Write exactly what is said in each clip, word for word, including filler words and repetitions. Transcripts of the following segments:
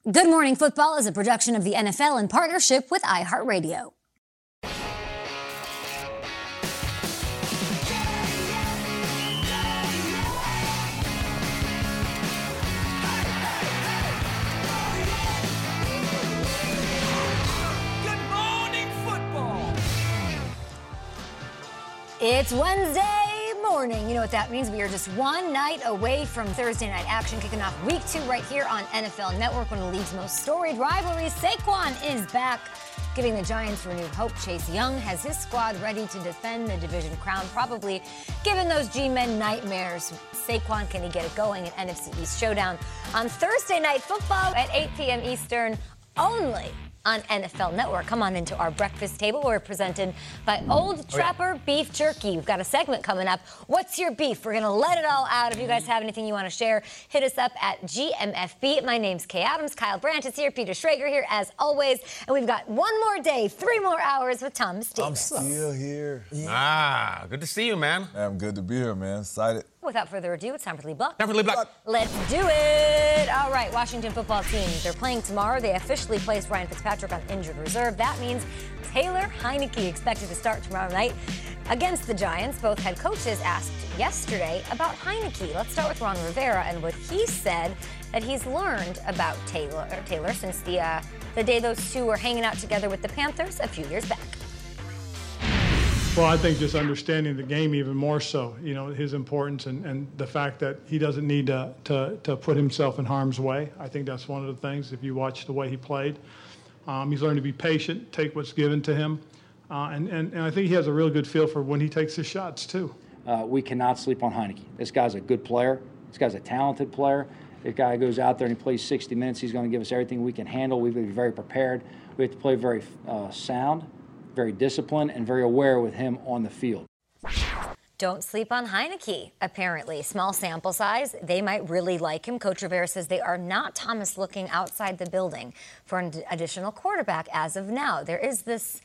Good Morning Football is a production of the N F L in partnership with iHeartRadio. Good morning, football. It's Wednesday morning. You know what that means? We are just one night away from Thursday night action, kicking off week two right here on N F L Network, one of the league's most storied rivalries. Saquon is back, giving the Giants renewed hope. Chase Young has his squad ready to defend the division crown, probably giving those G-men nightmares. Saquon, can he get it going? An N F C East showdown on Thursday Night Football at eight p.m. Eastern, only on N F L Network. Come on into our breakfast table. We're presented by Old Trapper Beef Jerky. We've got a segment coming up. What's your beef? We're going to let it all out. If you guys have anything you want to share, hit us up at G M F B. My name's Kay Adams. Kyle Brandt is here. Peter Schrager here, as always. And we've got one more day, three more hours with Thomas Davis. I'm still here. Yeah. Ah, good to see you, man. I'm good to be here, man. Excited. Without further ado, it's time for the Lee Block. Time for Lee Block. Let's do it. All right, Washington football team. They're playing tomorrow. They officially placed Ryan Fitzpatrick on injured reserve. That means Taylor Heinicke expected to start tomorrow night against the Giants. Both head coaches asked yesterday about Heinicke. Let's start with Ron Rivera and what he said that he's learned about Taylor, or Taylor since the uh, the day those two were hanging out together with the Panthers a few years back. Well, I think just understanding the game even more so, you know, his importance and, and the fact that he doesn't need to, to, to put himself in harm's way. I think that's one of the things, if you watch the way he played. Um, he's learned to be patient, take what's given to him. Uh, and, and, and I think he has a real good feel for when he takes his shots, too. Uh, we cannot sleep on Heinicke. This guy's a good player. This guy's a talented player. This guy goes out there and he plays sixty minutes. He's going to give us everything we can handle. We've got to be very prepared. We have to play very uh, sound, very disciplined, and very aware with him on the field. Don't sleep on Heinicke, apparently. Small sample size. They might really like him. Coach Rivera says they are not, Thomas, looking outside the building for an additional quarterback as of now. There is this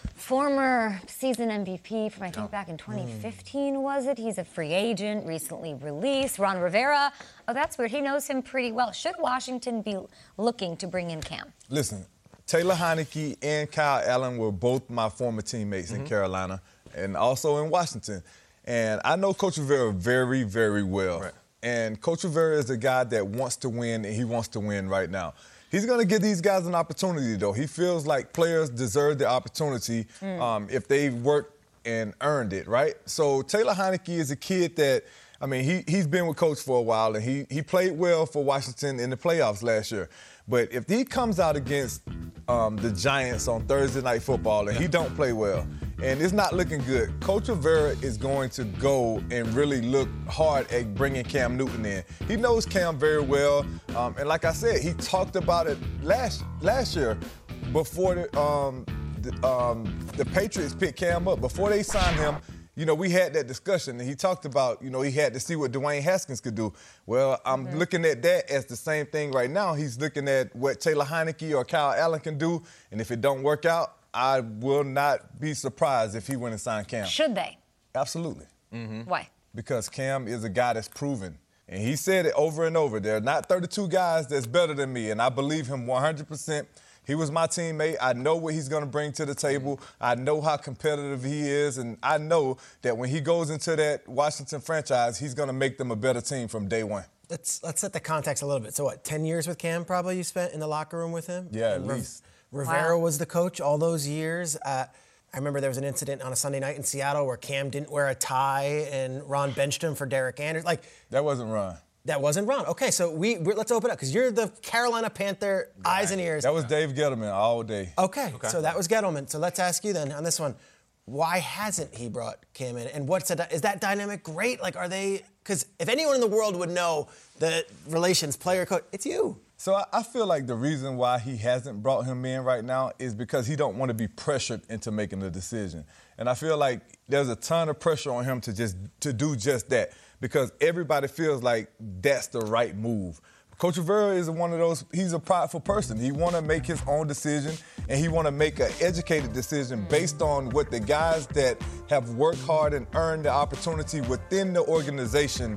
former season M V P from, I think, back in twenty fifteen, was it? He's a free agent, recently released. Ron Rivera. Oh, that's weird. He knows him pretty well. Should Washington be looking to bring in Cam? Listen, Taylor Heinicke and Kyle Allen were both my former teammates mm-hmm. in Carolina and also in Washington. And I know Coach Rivera very, very well. Right. And Coach Rivera is a guy that wants to win, and he wants to win right now. He's going to give these guys an opportunity, though. He feels like players deserve the opportunity mm. um, if they worked and earned it, right? So Taylor Heinicke is a kid that, I mean, he, he's been with Coach for a while, and he, he played well for Washington in the playoffs last year. But if he comes out against um, the Giants on Thursday Night Football and he don't play well, and it's not looking good, Coach Rivera is going to go and really look hard at bringing Cam Newton in. He knows Cam very well, um, and like I said, he talked about it last last year before the, um, the, um, the Patriots picked Cam up. Before they signed him, you know, we had that discussion, and he talked about, you know, he had to see what Dwayne Haskins could do. Well, I'm mm-hmm. looking at that as the same thing right now. He's looking at what Taylor Heinicke or Kyle Allen can do, and if it don't work out, I will not be surprised if he went and signed Cam. Should they? Absolutely. Mm-hmm. Why? Because Cam is a guy that's proven. And he said it over and over. There are not thirty-two guys that's better than me, and I believe him one hundred percent. He was my teammate. I know what he's going to bring to the table. I know how competitive he is, and I know that when he goes into that Washington franchise, he's going to make them a better team from day one. Let's let's set the context a little bit. So what, ten years with Cam probably you spent in the locker room with him? Yeah, and at least. Rivera Wow. was the coach all those years. Uh, I remember there was an incident on a Sunday night in Seattle where Cam didn't wear a tie and Ron benched him for Derek Anderson. Like That wasn't Ron. That wasn't Ron. Okay, so we we're, let's open up because you're the Carolina Panther right. eyes and ears. That was Dave Gettleman all day. Okay, okay, so that was Gettleman. So let's ask you then on this one, why hasn't he brought Cam in? And what's that, is that dynamic great? Like, are they? Because if anyone in the world would know the relations player coach, it's you. So I, I feel like the reason why he hasn't brought him in right now is because he don't want to be pressured into making a decision. And I feel like there's a ton of pressure on him to just to do just that because everybody feels like that's the right move. Coach Rivera is one of those, he's a prideful person. He want to make his own decision, and he want to make an educated decision based on what the guys that have worked hard and earned the opportunity within the organization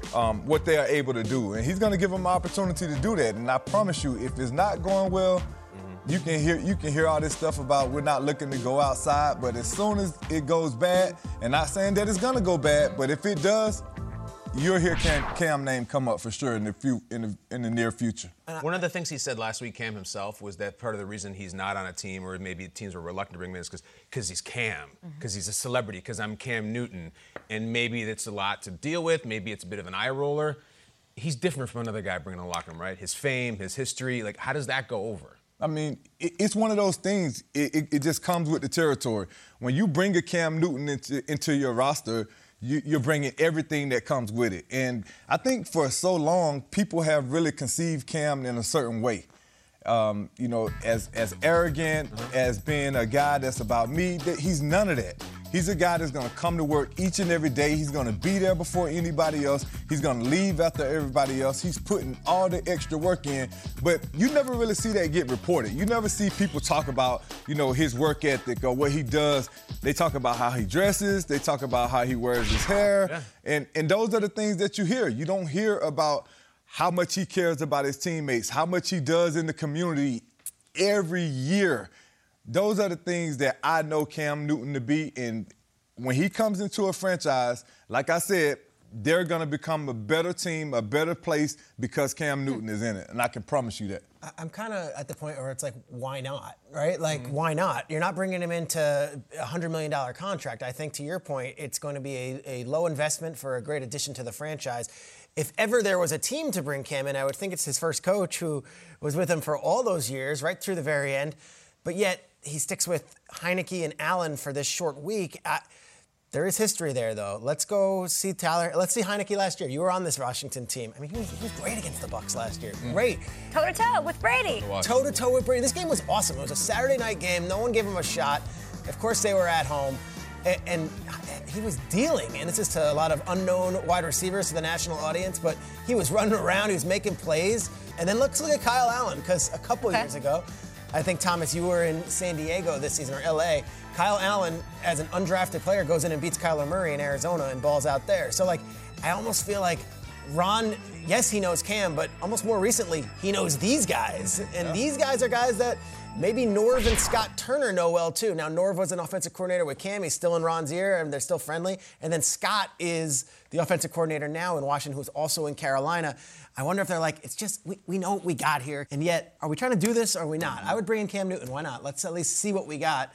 um, what they are able to do. And he's going to give them an opportunity to do that. And I promise you, if it's not going well, mm-hmm. you can hear you can hear all this stuff about we're not looking to go outside. But as soon as it goes bad, and not saying that it's going to go bad, but if it does, you'll hear Cam, Cam name come up for sure in the, few, in the in the near future. One of the things he said last week, Cam himself, was that part of the reason he's not on a team, or maybe teams were reluctant to bring him in, is because because he's Cam, because mm-hmm. he's a celebrity, because I'm Cam Newton, and maybe it's a lot to deal with. Maybe it's a bit of an eye roller. He's different from another guy bringing in the locker room, right? His fame, his history, like how does that go over? I mean, it, it's one of those things. It, it, it just comes with the territory. When you bring a Cam Newton into into your roster, You, you're bringing everything that comes with it. And I think for so long, people have really conceived Cam in a certain way. Um, you know, as as arrogant, as being a guy that's about me. That he's none of that. He's a guy that's going to come to work each and every day. He's going to be there before anybody else. He's going to leave after everybody else. He's putting all the extra work in. But you never really see that get reported. You never see people talk about, you know, his work ethic or what he does. They talk about how he dresses. They talk about how he wears his hair. Yeah. And, and those are the things that you hear. You don't hear about how much he cares about his teammates, how much he does in the community every year. Those are the things that I know Cam Newton to be. And when he comes into a franchise, like I said, they're going to become a better team, a better place because Cam Newton is in it. And I can promise you that. I'm kind of at the point where it's like, why not, right? Like, mm-hmm. why not? You're not bringing him into a one hundred million dollars contract. I think, to your point, it's going to be a, a low investment for a great addition to the franchise. If ever there was a team to bring Cam in, I would think it's his first coach who was with him for all those years, right through the very end. But yet, he sticks with Heineke and Allen for this short week. I, there is history there, though. Let's go see Tyler. Let's see Heineke last year. You were on this Washington team. I mean, he was, he was great against the Bucs last year. Mm. Great. Toe-to-toe with Brady. Toe-to-toe with Brady. This game was awesome. It was a Saturday night game. No one gave him a shot. Of course, they were at home. And, and he was dealing, and this is to a lot of unknown wide receivers to the national audience, but he was running around. He was making plays. And then let's look at Kyle Allen, because a couple okay. years ago, I think, Thomas, you were in San Diego this season, or L A. Kyle Allen, as an undrafted player, goes in and beats Kyler Murray in Arizona and balls out there. So, like, I almost feel like Ron, yes, he knows Cam, but almost more recently, he knows these guys. And yeah. these guys are guys that maybe Norv and Scott Turner know well, too. Now, Norv was an offensive coordinator with Cam. He's still in Ron's ear, and they're still friendly. And then Scott is the offensive coordinator now in Washington, who's also in Carolina. I wonder if they're like, it's just, we, we know what we got here. And yet, are we trying to do this or are we not? I would bring in Cam Newton. Why not? Let's at least see what we got.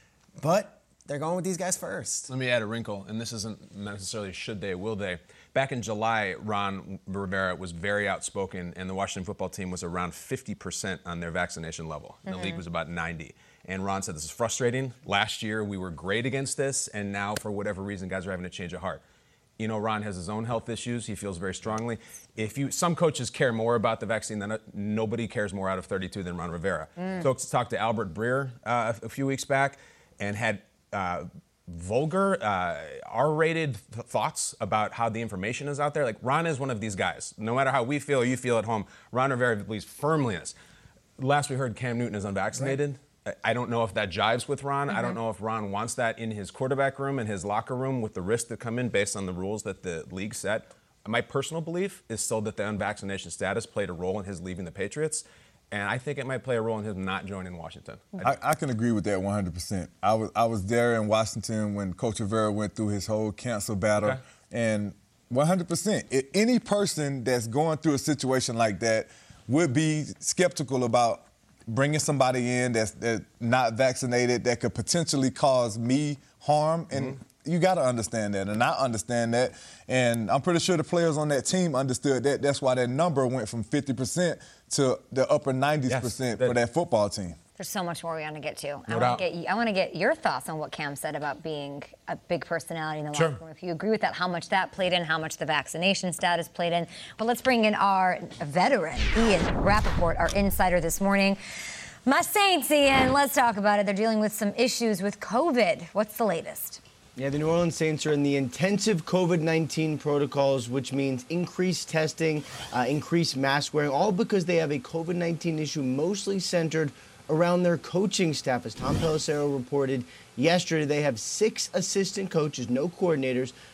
But they're going with these guys first. Let me add a wrinkle, and this isn't necessarily should they, will they. Back in July, Ron Rivera was very outspoken, and the Washington football team was around fifty percent on their vaccination level. And mm-hmm. the league was about ninety. And Ron said, this is frustrating. Last year, we were great against this, and now, for whatever reason, guys are having a change of heart. You know, Ron has his own health issues. He feels very strongly. If you, some coaches care more about the vaccine than nobody cares more out of thirty-two than Ron Rivera. Mm. So, talked to Albert Breer uh, a few weeks back and had uh, vulgar, uh, R-rated th- thoughts about how the information is out there. Like, Ron is one of these guys. No matter how we feel or you feel at home, Ron Rivera believes firmly in this. Last we heard, Cam Newton is unvaccinated. Right. I don't know if that jives with Ron. Mm-hmm. I don't know if Ron wants that in his quarterback room, in his locker room, with the risks that come in based on the rules that the league set. My personal belief is still that the unvaccination status played a role in his leaving the Patriots, and I think it might play a role in him not joining Washington. I, I can agree with that one hundred percent. I was I was there in Washington when Coach Rivera went through his whole cancer battle, okay. and one hundred percent. Any person that's going through a situation like that would be skeptical about bringing somebody in that's, that's not vaccinated that could potentially cause me harm. And mm-hmm. you got to understand that. And I understand that. And I'm pretty sure the players on that team understood that. That's why that number went from fifty percent to the upper ninety percent yes, that, for that football team. There's so much more we want to get to. No I want to get I want to get your thoughts on what Cam said about being a big personality in the sure. locker room. If you agree with that, how much that played in, how much the vaccination status played in. But let's bring in our veteran, Ian Rappaport, our insider this morning. My Saints, Ian, let's talk about it. They're dealing with some issues with COVID. What's the latest? Yeah, the New Orleans Saints are in the intensive COVID nineteen protocols, which means increased testing, uh, increased mask wearing, all because they have a COVID nineteen issue mostly centered around their coaching staff. As Tom Pelissero reported yesterday, they have six assistant coaches, no coordinators,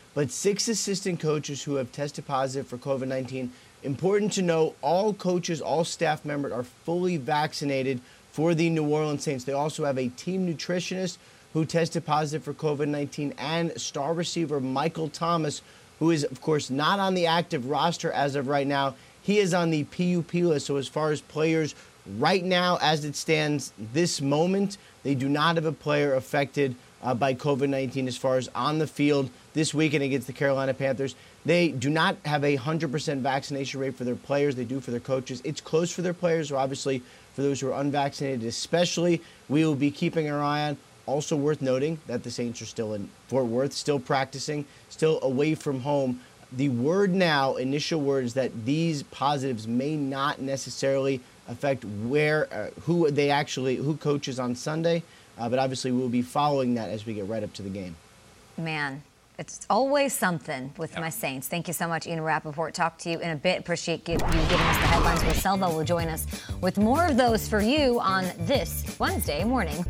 but six assistant coaches who have tested positive for COVID nineteen. Important to know, all coaches, all staff members are fully vaccinated for the New Orleans Saints. They also have a team nutritionist who tested positive for COVID nineteen, and star receiver Michael Thomas, who is, of course, not on the active roster as of right now. He is on the P U P list. So as far as players right now, as it stands this moment, they do not have a player affected uh, by COVID nineteen as far as on the field this weekend against the Carolina Panthers. They do not have a one hundred percent vaccination rate for their players. They do for their coaches. It's close for their players, or obviously for those who are unvaccinated especially. We will be keeping our eye on. Also worth noting that the Saints are still in Fort Worth, still practicing, still away from home. The word now, initial word, is that these positives may not necessarily affect where, uh, who they actually, who coaches on Sunday. Uh, but obviously we'll be following that as we get right up to the game. Man, it's always something with yep. my Saints. Thank you so much, Ian Rappaport. Talk to you in a bit. Appreciate you giving us the headlines. Will Selva will join us with more of those for you on this Wednesday morning.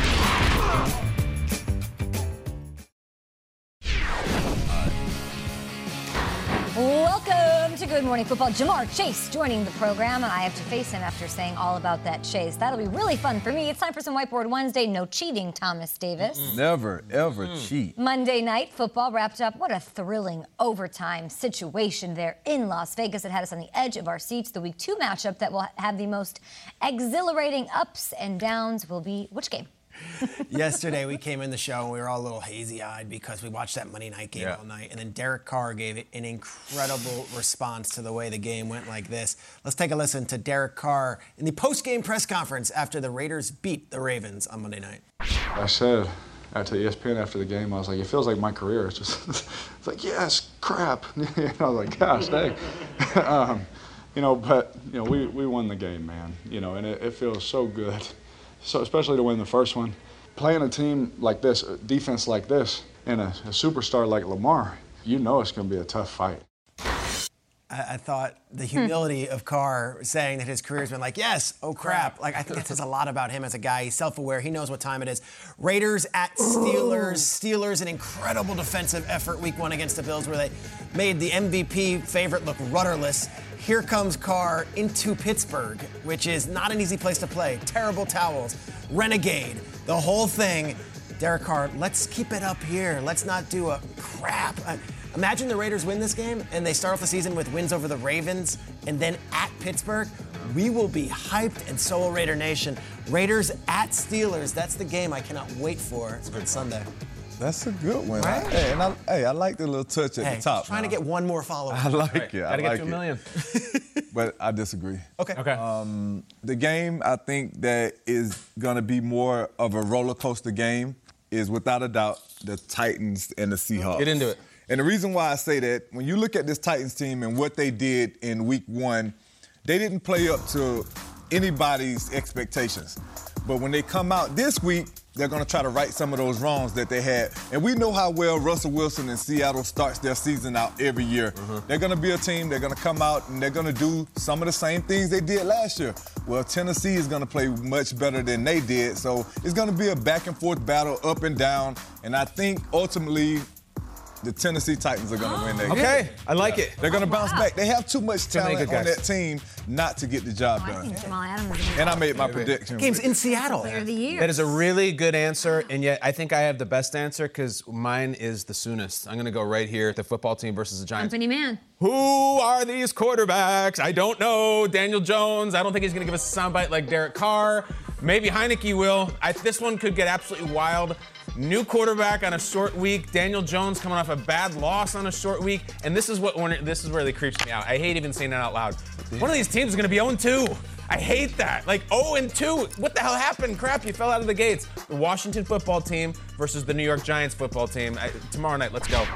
Welcome to Good Morning Football. Jamar Chase joining the program, and I have to face him after saying all about that chase. That'll be really fun for me. It's time for some Whiteboard Wednesday. No cheating, Thomas Davis. Mm-mm. Never, ever mm. cheat. Monday night football wrapped up. What a thrilling overtime situation there in Las Vegas. It had us on the edge of our seats. The week two matchup that will have the most exhilarating ups and downs will be which game? Yesterday, we came in the show and we were all a little hazy-eyed because we watched that Monday night game yeah. all night. And then Derek Carr gave it an incredible response to the way the game went like this. Let's take a listen to Derek Carr in the post-game press conference after the Raiders beat the Ravens on Monday night. I said to E S P N after the game, I was like, it feels like my career. It's just, it's like, yes, crap. I was like, gosh, dang. um, you know, but, you know, we, we won the game, man. You know, and it, it feels so good. So especially to win the first one. Playing a team like this, a defense like this, and a, a superstar like Lamar, you know it's going to be a tough fight. I, I thought the humility hmm. of Carr saying that his career's been like, yes, oh crap. Like, I think it says a lot about him as a guy. He's self-aware. He knows what time it is. Raiders at Steelers. Ooh. Steelers, an incredible defensive effort week one against the Bills where they made the M V P favorite look rudderless. Here comes Carr into Pittsburgh, which is not an easy place to play. Terrible towels, renegade, the whole thing. Derek Carr, let's keep it up here. Let's not do a crap. Uh, imagine the Raiders win this game and they start off the season with wins over the Ravens and then at Pittsburgh. We will be hyped, and so will Raider Nation. Raiders at Steelers. That's the game I cannot wait for on Sunday. That's a good one. Right? Hey, and I, hey, I like the little touch at hey, the top. Trying now. to get one more follower. I like right. it. Gotta I get like to a it. million. But I disagree. Okay. Okay. Um, the game I think that is going to be more of a roller coaster game is without a doubt the Titans and the Seahawks. Get into it. And the reason why I say that, when you look at this Titans team and what they did in week one, they didn't play up to anybody's expectations. But when they come out this week, they're going to try to right some of those wrongs that they had. And we know how well Russell Wilson in Seattle starts their season out every year. Mm-hmm. They're going to be a team, they're going to come out, and they're going to do some of the same things they did last year. Well, Tennessee is going to play much better than they did. So it's going to be a back-and-forth battle, up and down. And I think, ultimately, the Tennessee Titans are going to win that game. Okay, I like yeah. it. They're going to bounce wow. back. They have too much talent good on guys. that team not to get the job Oh, I done. think Jamal Adams is And I made my Maybe. prediction. Game's in Seattle. Player of the year. That is a really good answer, and yet I think I have the best answer because mine is the soonest. I'm going to go right here, the football team versus the Giants. Company man. Who are these quarterbacks? I don't know. Daniel Jones. I don't think he's going to give us a soundbite like Derek Carr. Maybe Heineke will. I, this one could get absolutely wild. New quarterback on a short week. Daniel Jones coming off a bad loss on a short week. And this is what this is where really creeps me out. I hate even saying that out loud. One of these teams is going to be oh and two. I hate that. Like oh and two. What the hell happened? Crap, you fell out of the gates. The Washington football team versus the New York Giants football team. I, tomorrow night, let's go.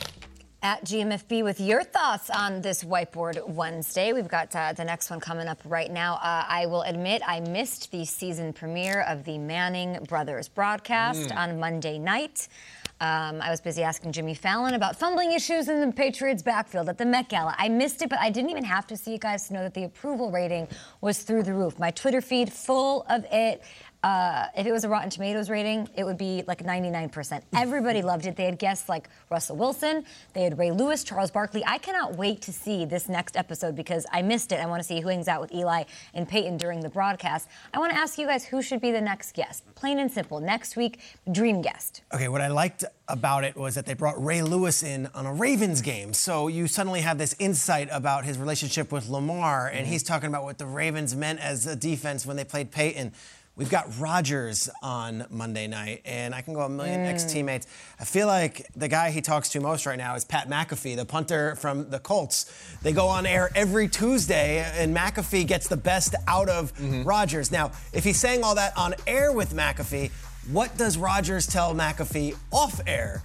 At G M F B with your thoughts on this Whiteboard Wednesday. We've got uh, the next one coming up right now. Uh, I will admit I missed the season premiere of the Manning Brothers broadcast mm. on Monday night. Um, I was busy asking Jimmy Fallon about fumbling issues in the Patriots backfield at the Met Gala. I missed it, but I didn't even have to see you guys to know that the approval rating was through the roof. My Twitter feed full of it. Uh, if it was a Rotten Tomatoes rating, it would be like ninety-nine percent. Everybody loved it. They had guests like Russell Wilson, they had Ray Lewis, Charles Barkley. I cannot wait to see this next episode because I missed it. I want to see who hangs out with Eli and Peyton during the broadcast. I want to ask you guys who should be the next guest. Plain and simple. Next week, dream guest. Okay, what I liked about it was that they brought Ray Lewis in on a Ravens game. So you suddenly have this insight about his relationship with Lamar, and he's talking about what the Ravens meant as a defense when they played Peyton. We've got Rodgers on Monday night, and I can go a million mm. ex-teammates. I feel like the guy he talks to most right now is Pat McAfee, the punter from the Colts. They go on air every Tuesday, and McAfee gets the best out of mm-hmm. Rodgers. Now, if he's saying all that on air with McAfee, what does Rodgers tell McAfee off air?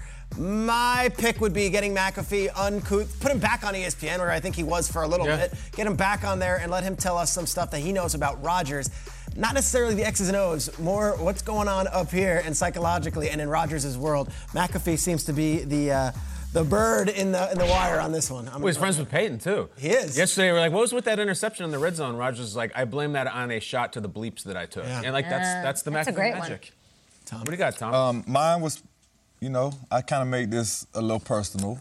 My pick would be getting McAfee uncouth, put him back on E S P N, where I think he was for a little yeah. bit, get him back on there and let him tell us some stuff that he knows about Rodgers. Not necessarily the X's and O's, more what's going on up here and psychologically and in Rodgers' world. McAfee seems to be the uh, the bird in the in the wire on this one. I'm well, he's friends with Peyton, too. He is. Yesterday, we were like, what was with that interception in the red zone? Rodgers is like, I blame that on a shot to the bleeps that I took. Yeah. And, like, uh, that's that's the that's McAfee magic. Tom. What do you got, Tom? Um, mine was, you know, I kind of made this a little personal.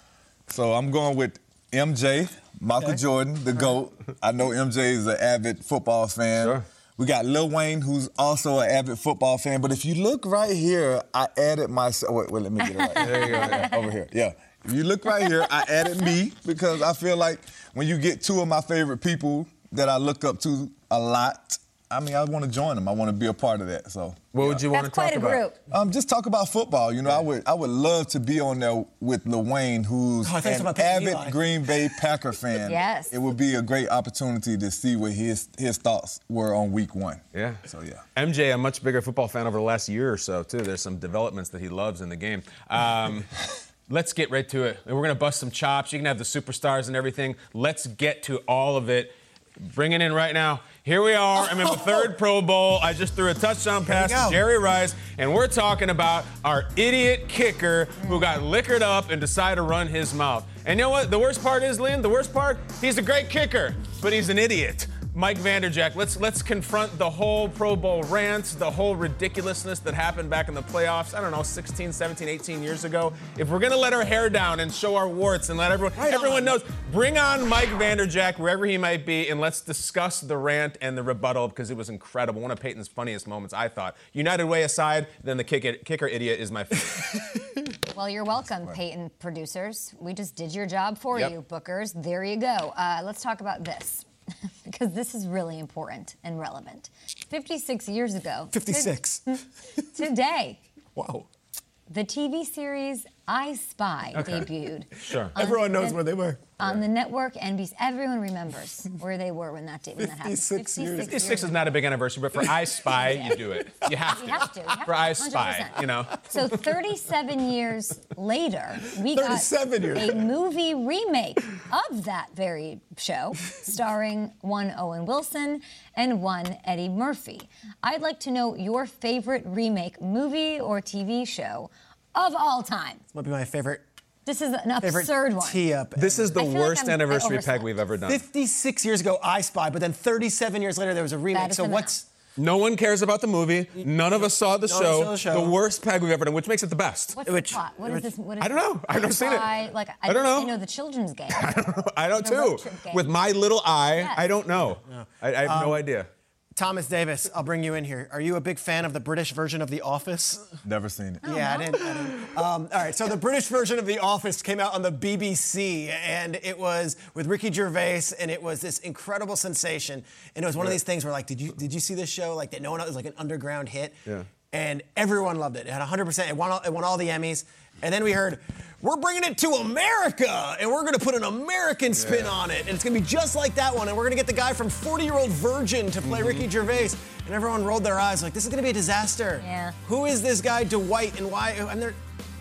So I'm going with M J, Michael okay. Jordan, the GOAT. I know M J is an avid football fan. Sure. We got Lil Wayne, who's also an avid football fan. But if you look right here, I added myself. Wait, wait, let me get it right. There you go. Yeah, over here. Yeah. If you look right here, I added me because I feel like when you get two of my favorite people that I look up to a lot, I mean, I want to join them. I want to be a part of that. So, what yeah. would you want That's to talk quite a about? Group. Um, just talk about football. You know, yeah. I would I would love to be on there with Lil Wayne, who's oh, an avid Green Bay Packer fan. Yes. It would be a great opportunity to see what his his thoughts were on week one. Yeah. So, yeah. M J, a much bigger football fan over the last year or so, too. There's some developments that he loves in the game. Um, let's get right to it. We're going to bust some chops. You can have the superstars and everything. Let's get to all of it. Bring it in right now. Here we are. I'm in the third Pro Bowl. I just threw a touchdown pass to Jerry Rice, and we're talking about our idiot kicker who got liquored up and decided to run his mouth. And you know what? The worst part is, Lynn, the worst part, he's a great kicker, but he's an idiot. Mike Vanderjagt, let's let's confront the whole Pro Bowl rant, the whole ridiculousness that happened back in the playoffs, I don't know, sixteen, seventeen, eighteen years ago. If we're going to let our hair down and show our warts and let everyone right everyone knows, bring on Mike Vanderjagt, wherever he might be, and let's discuss the rant and the rebuttal because it was incredible. One of Peyton's funniest moments, I thought. United Way aside, then the kick, kicker idiot is my favorite. Well, you're welcome, Peyton producers. We just did your job for yep. you, bookers. There you go. Uh, let's talk about this. Because this is really important and relevant. fifty-six years ago. fifty-six. Today. Wow. The T V series I Spy okay. debuted. Sure. Everyone knows the, where they were. On the network, N B C. Everyone remembers where they were when that, when that happened. fifty-six years. fifty-six is not a big anniversary, but for I Spy, yeah. you do it. You have to. You have to. You have for to. I Spy, you know. So thirty-seven years later, we got years. a movie remake of that very show, starring one Owen Wilson and one Eddie Murphy. I'd like to know your favorite remake movie or T V show of all time. This might be my favorite. This is an absurd one. Tee-up. This is the worst like anniversary peg we've ever done. fifty-six years ago, I Spy, but then thirty-seven years later, there was a remake. So what's... No one cares about the movie. None of us saw the, no show. saw the show. The worst peg we've ever done, which makes it the best. What's which, the plot? What which, is this? What is I don't know. I've never seen it. Like, I, I don't know. I know the children's game. I don't know. I don't too. Game. With my little eye, yes. I don't know. No. I, I have um, no idea. Thomas Davis, I'll bring you in here. Are you a big fan of the British version of The Office? Never seen it. Oh, yeah, no? I didn't. I didn't. Um, all right, so the British version of The Office came out on the B B C, and it was with Ricky Gervais, and it was this incredible sensation. And it was one yeah. of these things where, like, did you did you see this show? Like, that no one else, it was like an underground hit. Yeah. And everyone loved it. It had one hundred percent. It won all, it won all the Emmys. And then we heard, we're bringing it to America, and we're going to put an American spin yeah. on it. And it's going to be just like that one. And we're going to get the guy from forty-Year-Old Virgin to play mm-hmm. Ricky Gervais. And everyone rolled their eyes like, this is going to be a disaster. Yeah. Who is this guy, Dwight, and why? And they're,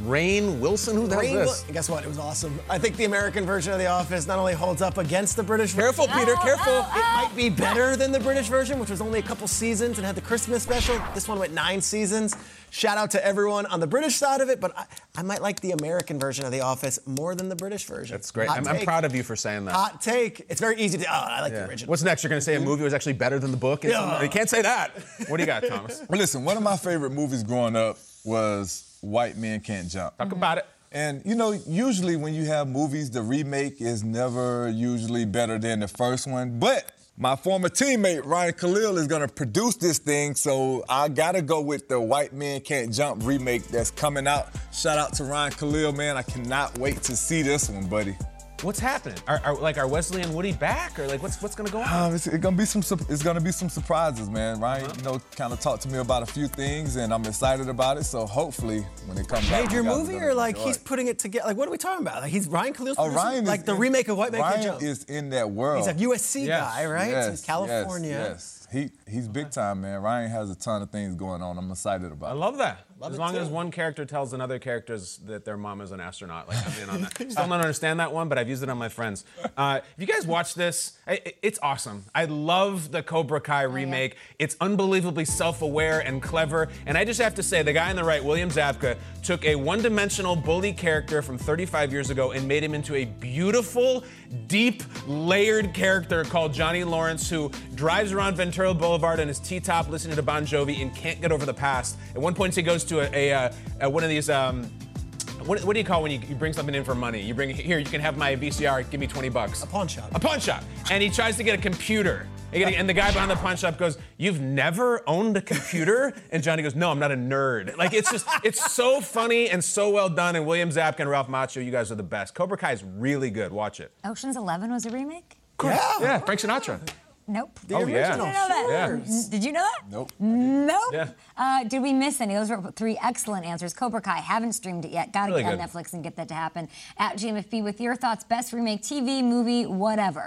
Rainn Wilson? Who the hell is this? Guess what? It was awesome. I think the American version of The Office not only holds up against the British version. Careful, Peter, Oh, careful. oh, It might be better than the British version, which was only a couple seasons and had the Christmas special. This one went nine seasons. Shout out to everyone on the British side of it, but I, I might like the American version of The Office more than the British version. That's great. Hot I'm, I'm take. proud of you for saying that. Hot take. It's very easy to. Oh, I like Yeah. the original. What's next? You're going to say a movie was actually better than the book? Yeah. You can't say that. What do you got, Thomas? Well, listen, one of my favorite movies growing up was White Men Can't Jump. Talk about it. And, you know, usually when you have movies, the remake is never usually better than the first one. But my former teammate, Ryan Khalil, is going to produce this thing, so I got to go with the White Men Can't Jump remake that's coming out. Shout out to Ryan Khalil, man. I cannot wait to see this one, buddy. What's happening? Are, are like are Wesley and Woody back, or like what's what's gonna go on? Um, it's, it's gonna be some. sup- It's gonna be some surprises, man. Ryan, you know, kind of talked to me about a few things, and I'm excited about it. So hopefully, when it comes out, Major you guys are movie, gonna or like enjoy he's it. putting it together? Like, what are we talking about? Like, he's Ryan Khalil's Oh, producing? Ryan is like the in- remake of White Man Ryan Can't Jump. is in that world. He's a U S C Yes. guy, right? Yes, He's California. Yes, yes. He he's big time, man. Ryan has a ton of things going on. I'm excited about I it. love that. Love as it long too. as one character tells another character that their mom is an astronaut, like I'm in on that. Still don't understand that one, but I've used it on my friends. Uh, if you guys watch this, I, it's awesome. I love the Cobra Kai remake. It's unbelievably self-aware and clever. And I just have to say, the guy on the right, William Zabka, took a one-dimensional bully character from thirty-five years ago and made him into a beautiful, deep, layered character called Johnny Lawrence, who drives around Ventura Boulevard on his T-top listening to Bon Jovi and can't get over the past. At one point, he goes to a, a, a, a one of these. Um, What, what do you call when you, you bring something in for money? You bring, here, you can have my V C R, give me twenty bucks. A pawn shop. A pawn shop. And he tries to get a computer. And the guy behind the pawn shop goes, "You've never owned a computer?" And Johnny goes, "No, I'm not a nerd." Like, it's just, it's so funny and so well done. And William Zabka and Ralph Macchio, you guys are the best. Cobra Kai is really good. Watch it. Ocean's Eleven was a remake? Yeah. Yeah, Frank Sinatra. Nope. The Oh, yeah. original. Did you know that? Yeah. N- Did you know that? Nope. Nope. Yeah. Uh, did we miss any? Those were three excellent answers. Cobra Kai, haven't streamed it yet. Got to Really get on good. Netflix and get that to happen. At G M F B with your thoughts, best remake T V, movie, whatever.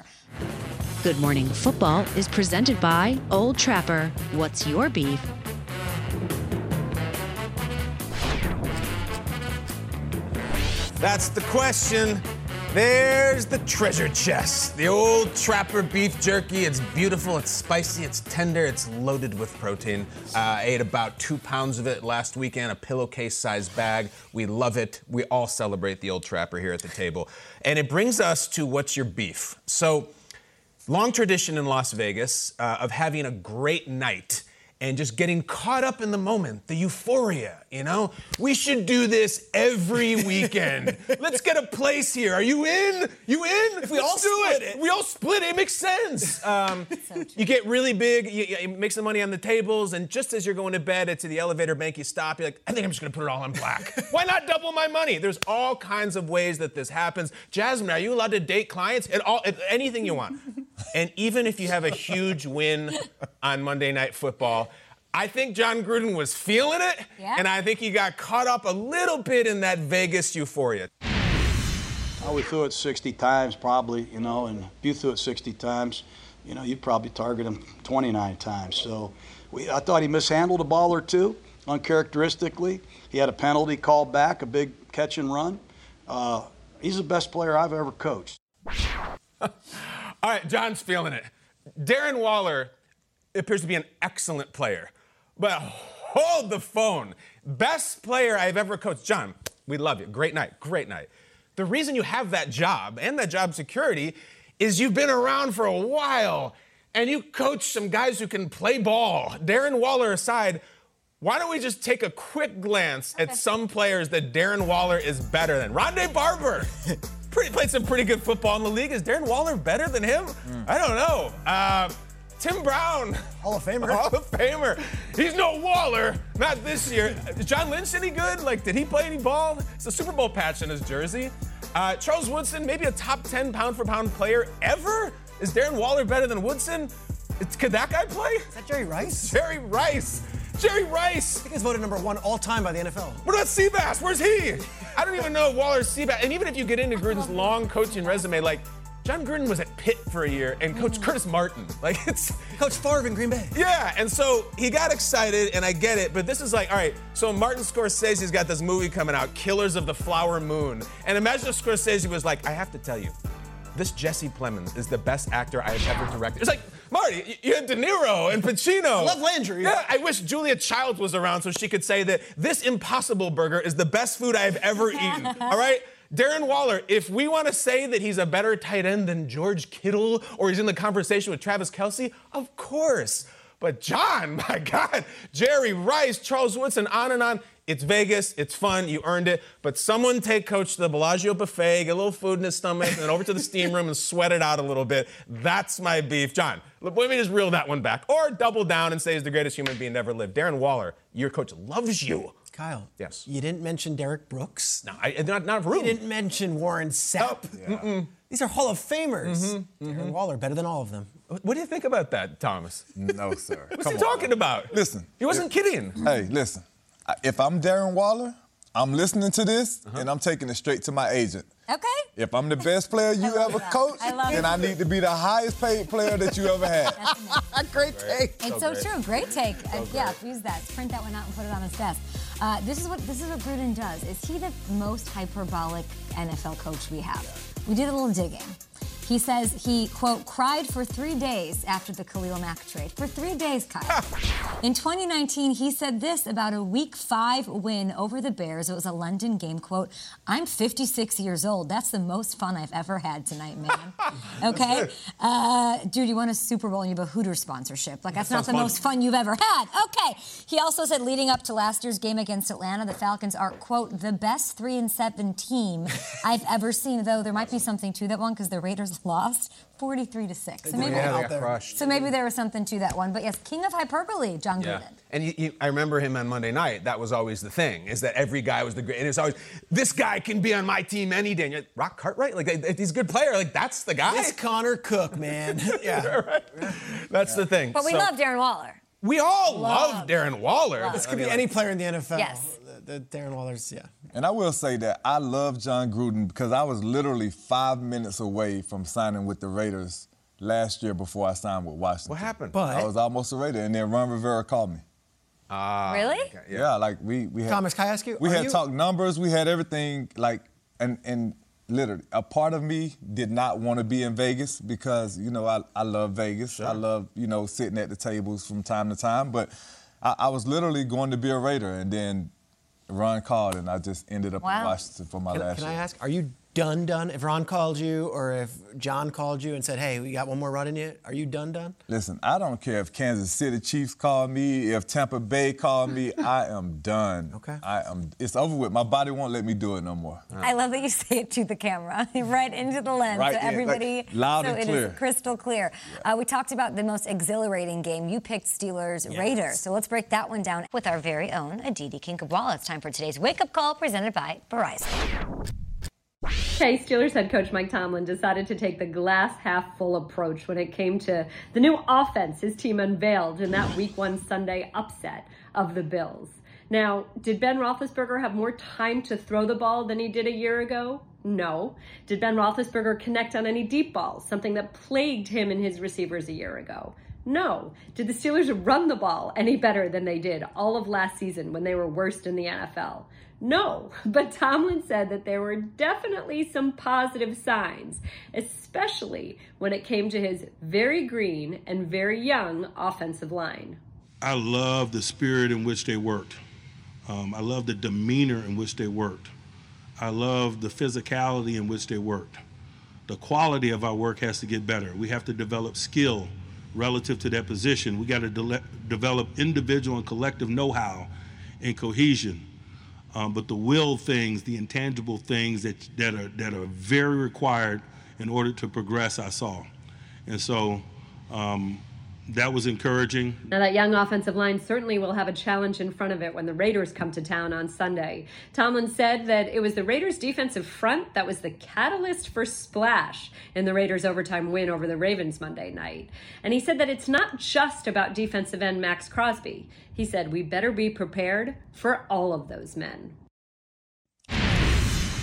Good Morning Football is presented by Old Trapper. What's your beef? That's the question. There's the treasure chest. The Old Trapper beef jerky. It's beautiful, it's spicy, it's tender, it's loaded with protein. Uh, I ate about two pounds of it last weekend, a pillowcase-sized bag. We love it. We all celebrate the Old Trapper here at the table. And it brings us to what's your beef. So, long tradition in Las Vegas uh, of having a great night and just getting caught up in the moment, the euphoria, you know? We should do this every weekend. Let's get a place here. Are you in? You in? If we all do split it. it. We all split it. It makes sense. Um, you get really big, you, you make some money on the tables, and just as you're going to bed, it's to the elevator bank, you stop, you're like, I think I'm just gonna put it all in black. Why not double my money? There's all kinds of ways that this happens. Jasmine, are you allowed to date clients? At all, at anything you want. And even if you have a huge win on Monday Night Football, I think John Gruden was feeling it, Yeah. and I think he got caught up a little bit in that Vegas euphoria. Oh, we threw it sixty times probably, you know, and if you threw it sixty times, you know, you'd probably target him twenty-nine times. So we, I thought he mishandled a ball or two, uncharacteristically. He had a penalty called back, a big catch and run. Uh, he's the best player I've ever coached. All right, John's feeling it. Darren Waller appears to be an excellent player. But hold the phone. Best player I've ever coached. John, we love you. Great night, great night. The reason you have that job and that job security is you've been around for a while and you coach some guys who can play ball. Darren Waller aside, why don't we just take a quick glance at some players that Darren Waller is better than? Rondé Barber. Pretty, played some pretty good football in the league. Is Darren Waller better than him? Mm. I don't know. Uh, Tim Brown. Hall of Famer. Hall of Famer. He's no Waller. Not this year. Is John Lynch any good? Like, did he play any ball? It's a Super Bowl patch in his jersey. Uh, Charles Woodson, maybe a top ten pound for pound player ever? Is Darren Waller better than Woodson? It's, could that guy play? Is that Jerry Rice? Jerry Rice. Jerry Rice. I think he's voted number one all time by the N F L. What about Seabass? Where's he? I don't even know if Waller's Seabass. And even if you get into Gruden's long coaching resume, like, John Gruden was at Pitt for a year, and Coach Curtis Martin. Like, it's... Coach Favre in Green Bay. Yeah, and so he got excited, and I get it, but this is like, all right, so Martin Scorsese's got this movie coming out, Killers of the Flower Moon. And imagine if Scorsese was like, I have to tell you, this Jesse Plemons is the best actor I have ever directed. It's like, Marty, you had De Niro and Pacino. I love Landry. Yeah, I wish Julia Childs was around so she could say that this Impossible Burger is the best food I have ever eaten. All right? Darren Waller, if we want to say that he's a better tight end than George Kittle or he's in the conversation with Travis Kelce, of course. But John, my God, Jerry Rice, Charles Woodson, on and on. It's Vegas, it's fun, you earned it, but someone take Coach to the Bellagio buffet, get a little food in his stomach, and then over to the steam room and sweat it out a little bit. That's my beef. John, let me just reel that one back. Or double down and say he's the greatest human being to ever live. Darren Waller, your coach loves you. Kyle. Yes. You didn't mention Derek Brooks. No, I, not, not room. You didn't mention Warren Sapp. Oh, yeah. These are Hall of Famers. Mm-hmm, Darren mm-hmm. Waller, better than all of them. What do you think about that, Thomas? No, sir. What's Come he on. talking about? Listen. He wasn't if, kidding. Hey, listen. If I'm Darren Waller, I'm listening to this, uh-huh. and I'm taking it straight to my agent. Okay. If I'm the best player you ever that. coached, I then it. I need to be the highest paid player that you ever had. Great take. It's so, so true. Great take. So uh, yeah, use that. Print that one out and put it on his desk. Uh, this is what this is what Gruden does. Is he the most hyperbolic N F L coach we have? Yeah. We did a little digging. He says he, quote, cried for three days after the Khalil Mack trade. For three days, Kyle. In twenty nineteen, he said this about a week five win over the Bears. It was a London game, quote, I'm fifty-six years old. That's the most fun I've ever had tonight, man. Okay? Uh, dude, you won a Super Bowl and you have a Hooters sponsorship. Like, that's not the fun. most fun you've ever had. Okay. He also said leading up to last year's game against Atlanta, the Falcons are, quote, the best three and seven team I've ever seen, though there might be something to that one because the Raiders lost forty-three to six. So maybe, yeah, they got crushed. so maybe there was something to that one. But yes, king of hyperbole, John Yeah. Gruden. And you, you, I remember him on Monday night. That was always the thing, is that every guy was the great. And it's always, this guy can be on my team any day. And you're like, Rock Cartwright? Like, he's a good player. Like, that's the guy. This Connor Cook, man. yeah. Right? That's yeah. the thing. But we so, love Darren Waller. We all love, love Darren Waller. Love. This could I mean, be any like, player in the N F L. Yes. The, the Darren Waller's, yeah. And I will say that I love John Gruden because I was literally five minutes away from signing with the Raiders last year before I signed with Washington. What happened? But I was almost a Raider, and then Ron Rivera called me. Uh, Really? Okay, Yeah. yeah. like we we had. Thomas, can I ask you? We are had you, talked numbers. We had everything. Like and and literally, a part of me did not want to be in Vegas because you know I I love Vegas. Sure. I love you know sitting at the tables from time to time. But I, I was literally going to be a Raider, and then Ron called, and I just ended up Wow. in Washington for my Can, last can year. I ask, are you done, done? If Ron called you or if John called you and said, hey, we got one more run in you, are you done, done? Listen, I don't care if Kansas City Chiefs call me, if Tampa Bay call me, I am done. Okay. I am. It's over with. My body won't let me do it no more. I love that you say it to the camera, right into the lens, Right, so yeah, like, everybody, loud so and it clear. is crystal clear. Yeah. Uh, we talked about the most exhilarating game. You picked Steelers Yes. Raiders, so let's break that one down with our very own Aditi Kinkhabwala. It's time for today's Wake Up Call, presented by Verizon. Okay, Steelers head coach Mike Tomlin decided to take the glass half full approach when it came to the new offense his team unveiled in that week one Sunday upset of the Bills. Now, did Ben Roethlisberger have more time to throw the ball than he did a year ago? No. Did Ben Roethlisberger connect on any deep balls, something that plagued him and his receivers a year ago? No. Did the Steelers run the ball any better than they did all of last season when they were worst in the N F L? No, but Tomlin said that there were definitely some positive signs, especially when it came to his very green and very young offensive line. I love the spirit in which they worked. Um, I love the demeanor in which they worked. I love the physicality in which they worked. The quality of our work has to get better. We have to develop skill relative to that position. We got to de- develop individual and collective know-how and cohesion. Um, but the will things, the intangible things that that are that are very required in order to progress, I saw, and so um, that was encouraging. Now that young offensive line certainly will have a challenge in front of it when the Raiders come to town on Sunday. Tomlin said that it was the Raiders' defensive front that was the catalyst for splash in the Raiders' overtime win over the Ravens Monday night. And he said that it's not just about defensive end Max Crosby. He said we better be prepared for all of those men.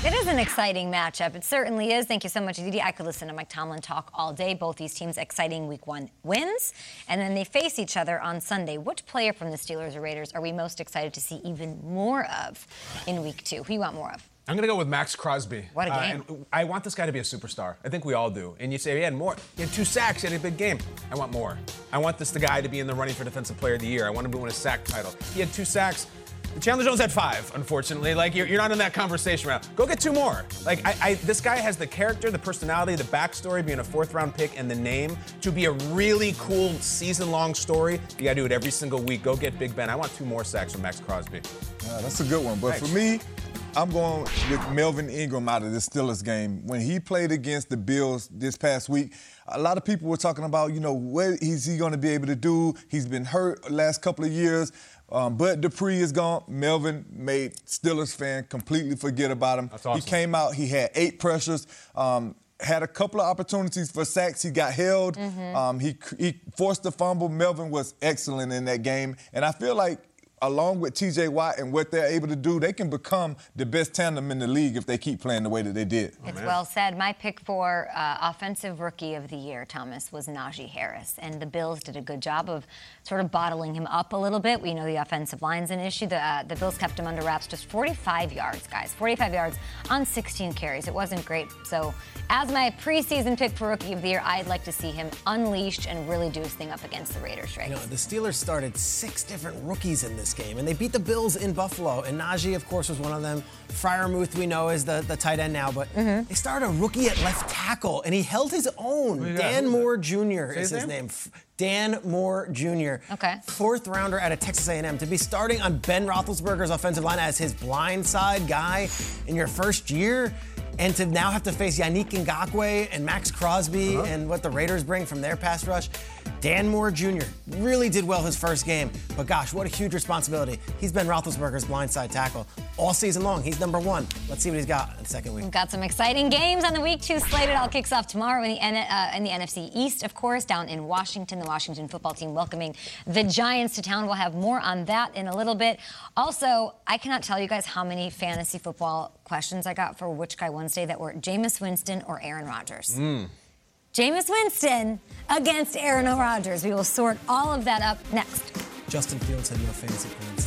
It is an exciting matchup. It certainly is. Thank you so much, Didi. I could listen to Mike Tomlin talk all day. Both these teams exciting week one wins, and then they face each other on Sunday. Which player from the Steelers or Raiders are we most excited to see even more of in week two? Who do you want more of? I'm going to go with Max Crosby. What a game. Uh, and I want this guy to be a superstar. I think we all do. And you say, he had more. He had two sacks. He had a big game. I want more. I want this the guy to be in the running for Defensive Player of the Year. I want him to win a sack title. He had two sacks. Chandler Jones had five, unfortunately. Like, you're, you're not in that conversation right now. Go get two more. Like, I, I, this guy has the character, the personality, the backstory, being a fourth-round pick, and the name to be a really cool season-long story. You got to do it every single week. Go get Big Ben. I want two more sacks from Max Crosby. Yeah, that's a good one. But Thanks. for me, I'm going with Melvin Ingram out of the Steelers game. When he played against the Bills this past week, a lot of people were talking about, you know, what is he going to be able to do? He's been hurt the last couple of years. Um, but Dupree is gone. Melvin made Steelers fan completely forget about him. That's awesome. He came out, he had eight pressures, um, had a couple of opportunities for sacks. He got held. Mm-hmm. Um, he, he forced the fumble. Melvin was excellent in that game. And I feel like along with T J Watt and what they're able to do, they can become the best tandem in the league if they keep playing the way that they did. It's oh, well said. My pick for uh, Offensive Rookie of the Year, Thomas, was Najee Harris. And the Bills did a good job of sort of bottling him up a little bit. We know the offensive line's an issue. The, uh, the Bills kept him under wraps, just forty-five yards, guys. forty-five yards on sixteen carries. It wasn't great. So as my preseason pick for Rookie of the Year, I'd like to see him unleashed and really do his thing up against the Raiders, right? You know, the Steelers started six different rookies in this game, and they beat the Bills in Buffalo. And Najee, of course, was one of them. Freiermuth, we know, is the, the tight end now, but mm-hmm. they started a rookie at left tackle, and he held his own. Dan Moore Junior is his name. name. Dan Moore Junior Okay. Fourth rounder out of Texas A and M. To be starting on Ben Roethlisberger's offensive line as his blindside guy in your first year, and to now have to face Yannick Ngakoue and Max Crosby uh-huh. and what the Raiders bring from their pass rush. Dan Moore Junior really did well his first game, but gosh, what a huge responsibility. He's Ben Roethlisberger's blindside tackle all season long. He's number one. Let's see what he's got in the second week. We've got some exciting games on the week two slate. It all kicks off tomorrow in the, N- uh, in the N F C East, of course, down in Washington. The Washington football team welcoming the Giants to town. We'll have more on that in a little bit. Also, I cannot tell you guys how many fantasy football questions I got for Which Guy Wednesday that were Jameis Winston or Aaron Rodgers. Mm. Jameis Winston against Aaron Rodgers. We will sort all of that up next. Justin Fields had no fancy points.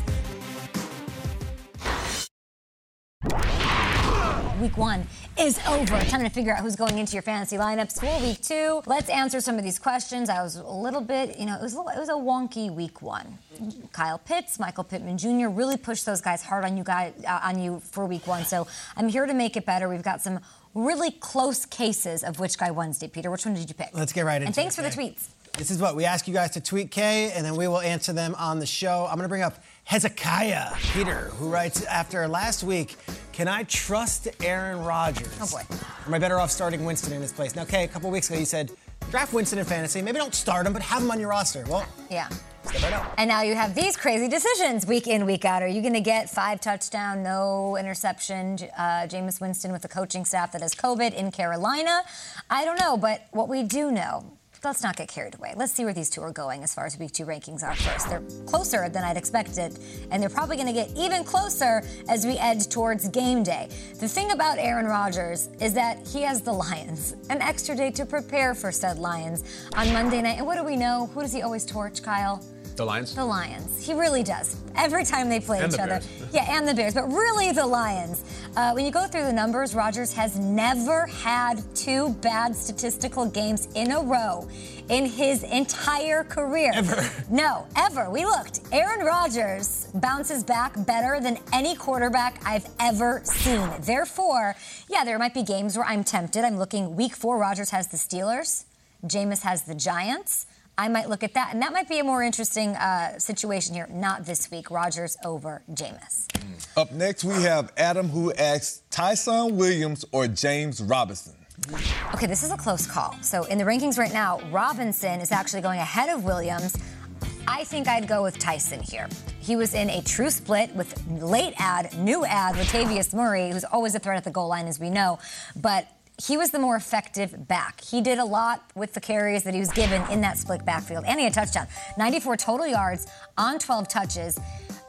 Week one is over. Time to figure out who's going into your fantasy lineups for week two. Let's answer some of these questions. I was a little bit, you know, it was a, little, it was a wonky week one. Kyle Pitts, Michael Pittman Junior really pushed those guys hard on you guys uh, on you for week one. So I'm here to make it better. We've got some really close cases of Which Guy Wednesday. Peter, which one did you pick? Let's get right into it. And thanks it, for the tweets. This is what we ask you guys to tweet Kay, and then we will answer them on the show. I'm going to bring up Hezekiah Peter, who writes, after last week, can I trust Aaron Rodgers? Oh, boy. Or am I better off starting Winston in his place? Now, Kay, a couple weeks ago, you said, draft Winston in fantasy. Maybe don't start him, but have him on your roster. Well, yeah. Step right up. And now you have these crazy decisions week in, week out. Are you going to get five touchdown, no interception, uh, Jameis Winston with the coaching staff that has COVID in Carolina? I don't know, but what we do know, let's not get carried away. Let's see where these two are going as far as week two rankings are first. They're closer than I'd expected, and they're probably going to get even closer as we edge towards game day. The thing about Aaron Rodgers is that he has the Lions, an extra day to prepare for said Lions on Monday night. And what do we know? Who does he always torch, Kyle? The Lions? The Lions. He really does. Every time they play and each the other. Bears. Yeah, and the Bears, but really the Lions. Uh, when you go through the numbers, Rodgers has never had two bad statistical games in a row in his entire career. Ever. No, ever. We looked. Aaron Rodgers bounces back better than any quarterback I've ever seen. Therefore, yeah, there might be games where I'm tempted. I'm looking week four, Rodgers has the Steelers. Jameis has the Giants. I might look at that, and that might be a more interesting uh, situation here. Not this week. Rodgers over Jameis. Up next, we have Adam, who asks Tyson Williams or James Robinson. Okay, this is a close call. So in the rankings right now, Robinson is actually going ahead of Williams. I think I'd go with Tyson here. He was in a true split with late ad, new ad, Latavius Murray, who's always a threat at the goal line, as we know. But he was the more effective back. He did a lot with the carries that he was given in that split backfield, and he had a touchdown. ninety-four total yards on twelve touches.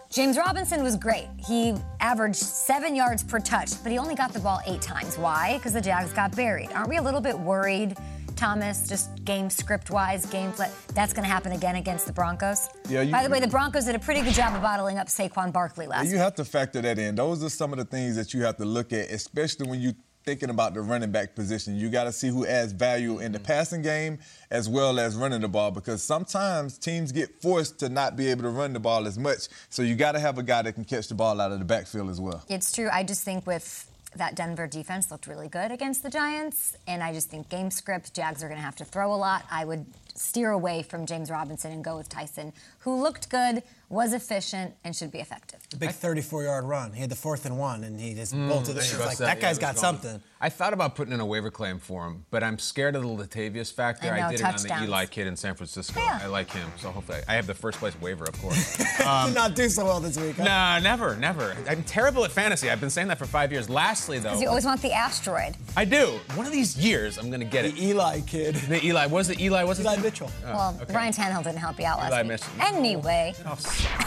James Robinson was great. He averaged seven yards per touch, but he only got the ball eight times. Why? Because the Jags got buried. Aren't we a little bit worried, Thomas, just game script-wise, game play? That's going to happen again against the Broncos? Yeah. You, By the way, the Broncos did a pretty good job of bottling up Saquon Barkley last You week. have to factor that in. Those are some of the things that you have to look at, especially when you thinking about the running back position. You got to see who adds value in the passing game as well as running the ball, because sometimes teams get forced to not be able to run the ball as much. So you got to have a guy that can catch the ball out of the backfield as well. It's true. I just think with that Denver defense looked really good against the Giants, and I just think game script, Jags are going to have to throw a lot. I would steer away from James Robinson and go with Tyson, who looked good, was efficient, and should be effective. The big thirty-four-yard run. He had the fourth and one, and he just mm, bolted it. Like, that, that guy's yeah, got something. I thought about putting in a waiver claim for him, but I'm scared of the Latavius factor. I know, I did touchdowns. it on the Eli kid in San Francisco. Yeah. I like him, so hopefully I have the first place waiver, of course. Um, Did not do so well this week. Huh? Nah, never, never. I'm terrible at fantasy. I've been saying that for five years. Lastly, though, Because you always want the asteroid. I do. One of these years, I'm gonna get the it. The Eli kid. The Eli. Was the Eli? Was Eli it Mitchell? Oh, well, okay. Ryan Tannehill didn't help you out last Eli week. missed- Anyway. Oh,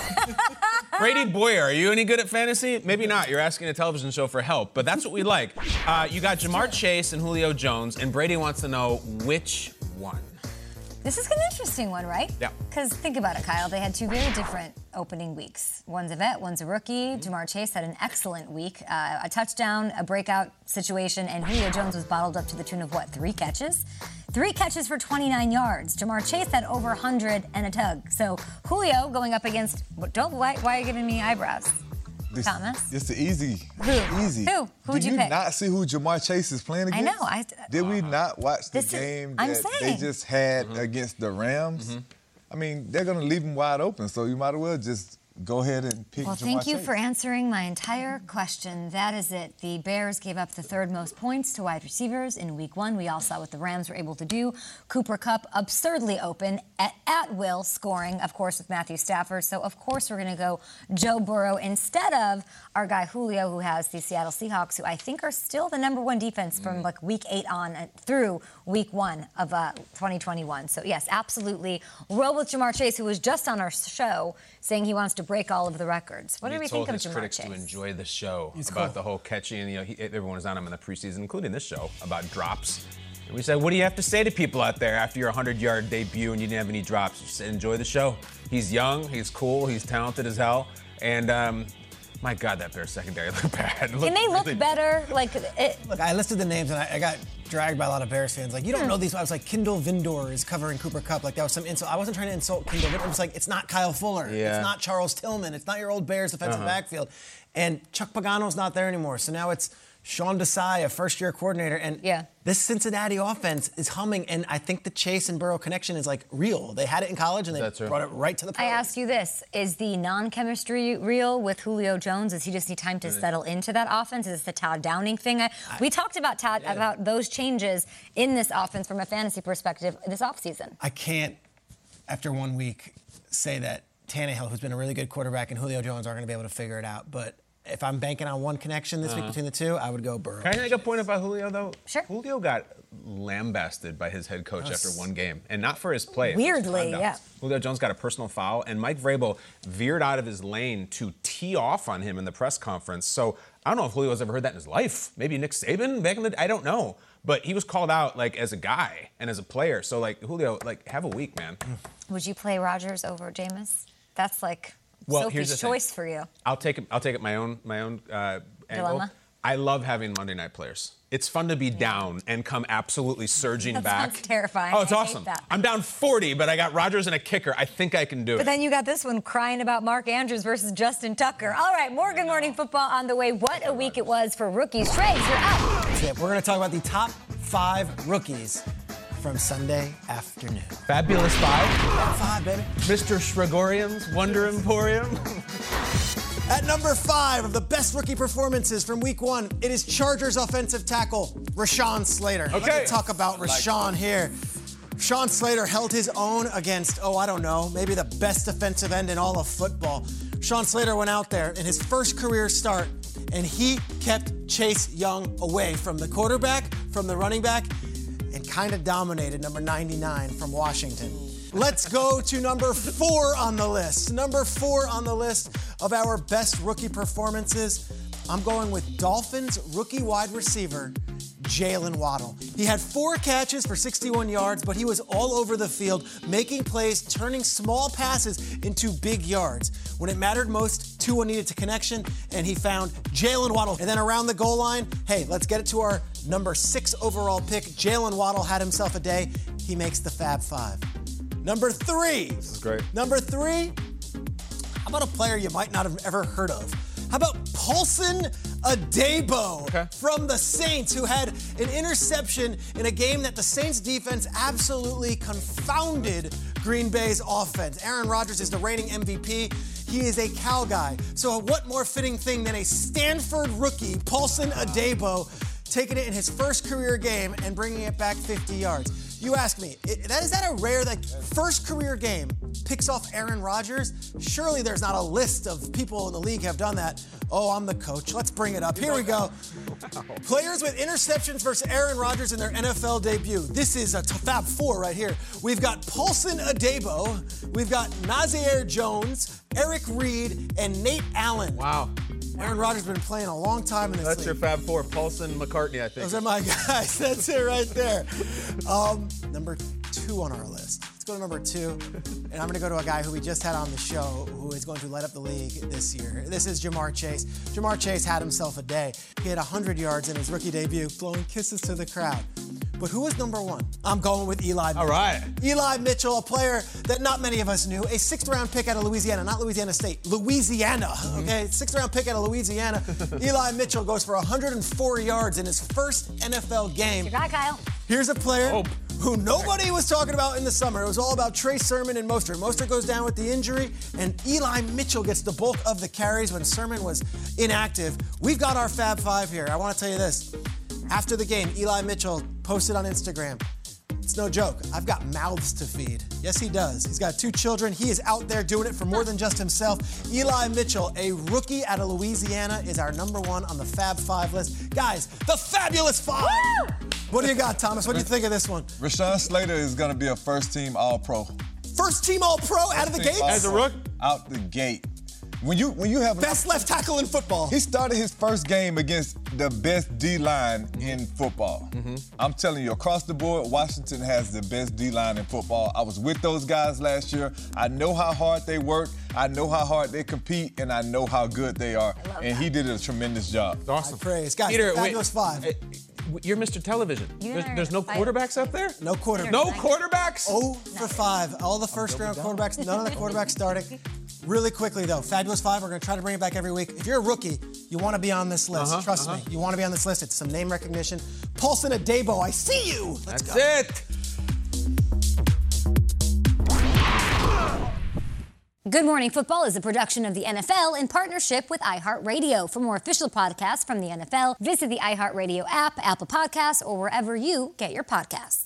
Brady Boyer, are you any good at fantasy? Maybe not. You're asking a television show for help, but that's what we like. Uh, you got Jamar Chase and Julio Jones, and Brady wants to know which one. This is an interesting one, right? Yeah. Because think about it, Kyle. They had two very different opening weeks. One's a vet, one's a rookie. Mm-hmm. Jamar Chase had an excellent week. Uh, a touchdown, a breakout situation, and Julio Jones was bottled up to the tune of, what, three catches? Three catches for twenty-nine yards. Jamar Chase had over one hundred and a tug. So Julio going up against, don't, why, why are you giving me eyebrows? This, Thomas? It's the easy. Who? Easy. Who? Who'd Did you you pick? not see who Jamar Chase is playing I against? know. I, Did we not watch the This is- game I'm that they saying. just had Mm-hmm. against the Rams? I mean, they're going to leave him wide open, so you might as well just go ahead and pick Well, Jamar thank you Chase. for answering my entire question. That is it. The Bears gave up the third most points to wide receivers in week one. We all saw what the Rams were able to do. Cooper Kupp absurdly open at, at will, scoring, of course, with Matthew Stafford. So, of course, we're going to go Joe Burrow instead of our guy Julio, who has the Seattle Seahawks, who I think are still the number one defense from like week eight on uh, through week one of uh, twenty twenty-one. So, yes, absolutely. Roll with Jamar Chase, who was just on our show saying he wants to break all of the records. What he do we told think of his Jamar critics Chase? to enjoy the show He's about cool. the whole catchy, and you know, he, everyone was on him in the preseason, including this show, about drops. And we said, what do you have to say to people out there after your hundred-yard debut and you didn't have any drops? Just enjoy the show. He's young, he's cool, he's talented as hell, and um, my God, that Bears secondary looked bad. Can they look better? Like, it, Look, I listed the names, and I, I got dragged by a lot of Bears fans. Like, you don't know these. I was like, Kendall Vindor is covering Cooper Kupp. Like, that was some insult. I wasn't trying to insult Kendall Vindor. I was like, it's not Kyle Fuller. Yeah. It's not Charles Tillman. It's not your old Bears defensive Uh-huh. backfield. And Chuck Pagano's not there anymore. So now it's Sean Desai, a first-year coordinator. And Yeah. this Cincinnati offense is humming. And I think the Chase and Burrow connection is, like, real. They had it in college, and they That's true. brought it right to the I pros. ask you this. Is the non-chemistry real with Julio Jones? Does he just need time to settle into that offense? Is this the Todd Downing thing? I, we talked about Todd, about those changes in this offense from a fantasy perspective this offseason. I can't, after one week, say that Tannehill, who's been a really good quarterback, and Julio Jones aren't going to be able to figure it out. But if I'm banking on one connection this week between the two, I would go Burrow. Can I make a point about Julio, though? Sure. Julio got lambasted by his head coach after one game, and not for his play. for his Weirdly, conduct. yeah. Julio Jones got a personal foul, and Mike Vrabel veered out of his lane to tee off on him in the press conference. So I don't know if Julio's ever heard that in his life. Maybe Nick Saban back in the I don't know. But he was called out, like, as a guy and as a player. So, like, Julio, like, have a week, man. Would you play Rodgers over Jameis? That's like Well, Sophie's here's the thing. choice for you. I'll take it. I'll take it my own my own uh, angle. Dilemma? I love having Monday night players. It's fun to be down and come absolutely surging That back. sounds terrifying. Oh, it's I hate awesome. that. I'm down forty, but I got Rodgers and a kicker. I think I can do But it. then you got this one crying about Mark Andrews versus Justin Tucker. All right, more Good Morning Football on the way. What a week it was for rookies. Trey, you're up. That's it. We're going to talk about the top five rookies from Sunday afternoon. Fabulous five. Top five, baby. Mister Shragorian's Wonder Emporium. At number five of the best rookie performances from week one, it is Chargers offensive tackle Rashawn Slater. Okay. Let's talk about Rashawn here. Rashawn Slater held his own against, oh, I don't know, maybe the best defensive end in all of football. Rashawn Slater went out there in his first career start, and he kept Chase Young away from the quarterback, from the running back, and kind of dominated number ninety-nine from Washington. Let's go to number four on the list. Number four on the list of our best rookie performances. I'm going with Dolphins rookie wide receiver, Jaylen Waddle. He had four catches for sixty-one yards, but he was all over the field, making plays, turning small passes into big yards. When it mattered most, Tua needed to connection, and he found Jaylen Waddle. And then around the goal line, hey, let's get it to our number six overall pick. Jaylen Waddle had himself a day. He makes the Fab Five. Number three. This is great. Number three, how about a player you might not have ever heard of? How about Paulson Adebo okay. from the Saints, who had an interception in a game that the Saints defense absolutely confounded Green Bay's offense. Aaron Rodgers is the reigning M V P. He is a Cal guy. So what more fitting thing than a Stanford rookie, Paulson Adebo, taking it in his first career game and bringing it back fifty yards. You ask me, that is that a rare, like, first career game picks off Aaron Rodgers? Surely there's not a list of people in the league have done that. Oh, I'm the coach. Let's bring it up. Here we go. Players with interceptions versus Aaron Rodgers in their N F L debut. This is a Fab Four right here. We've got Paulson Adebo. We've got Nazaire Jones, Eric Reed, and Nate Allen. Wow. Aaron Rodgers has been playing a long time in this That's league. your Fab Four. Paulson, McCartney, I think. Those are my guys. That's it right there. Um, number two on our list. Let's go to number two. And I'm going to go to a guy who we just had on the show who is going to light up the league this year. This is Ja'Marr Chase. Ja'Marr Chase had himself a day. He had one hundred yards in his rookie debut, blowing kisses to the crowd. But who was number one? I'm going with Eli Mitchell. All right. Eli Mitchell, a player that not many of us knew. A sixth-round pick out of Louisiana, not Louisiana State, Louisiana, mm-hmm. okay? Sixth-round pick out of Louisiana. Eli Mitchell goes for one hundred four yards in his first N F L game. Your guy, Kyle. Here's a player oh. who nobody was talking about in the summer. It was all about Trey Sermon and Mostert. Mostert goes down with the injury, and Eli Mitchell gets the bulk of the carries when Sermon was inactive. We've got our Fab Five here. I want to tell you this. After the game, Eli Mitchell posted on Instagram. It's no joke. I've got mouths to feed. Yes, he does. He's got two children. He is out there doing it for more than just himself. Eli Mitchell, a rookie out of Louisiana, is our number one on the Fab Five list. Guys, the Fabulous Five! Woo! What do you got, Thomas? What do you think of this one? Rashawn Slater is going to be a first-team All-Pro. First-team All-Pro out of the gate? As a rook? Out the gate. When you when you have best left tackle in football. He started his first game against the best D-line in football. Mm-hmm. I'm telling you, across the board, Washington has the best D-line in football. I was with those guys last year. I know how hard they work. I know how hard they compete, and I know how good they are. And that. He did a tremendous job. Awesome. I praise. Guys, Peter, Fabulous Five. Wait, You're Mister Television. There's, there's no quarterbacks up there? No quarterbacks. No quarterbacks? Oh for five. All the first-round quarterbacks, none of the quarterbacks starting. Really quickly, though, Fabulous Five, we're going to try to bring it back every week. If you're a rookie, you want to be on this list. Uh-huh, Trust uh-huh. me. You want to be on this list. It's some name recognition. Paulson Adebo, I see you. Let's That's go. it. Good Morning Football is a production of the N F L in partnership with iHeartRadio. For more official podcasts from the N F L, visit the iHeartRadio app, Apple Podcasts, or wherever you get your podcasts.